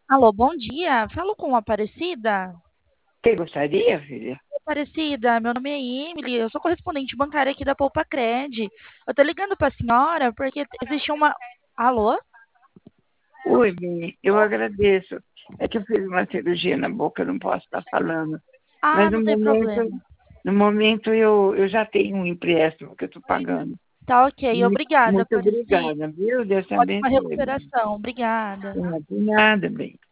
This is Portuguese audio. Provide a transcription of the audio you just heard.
Alô, bom dia. Falo com a Aparecida. Você gostaria, filha? Aparecida, meu nome é Emily, eu sou correspondente bancária aqui da Poupa Cred. Eu tô ligando pra senhora porque existe uma. Alô? Oi, bem, eu agradeço. É que eu fiz uma cirurgia na boca, eu não posso estar falando. Ah, Mas não no tem momento, problema. no momento eu já tenho um empréstimo que eu estou pagando. Tá ok, obrigada, Muito Aparecida. obrigada, viu? Deus te Ótima abençoe, bem. recuperação, obrigada. Não é de nada, bem.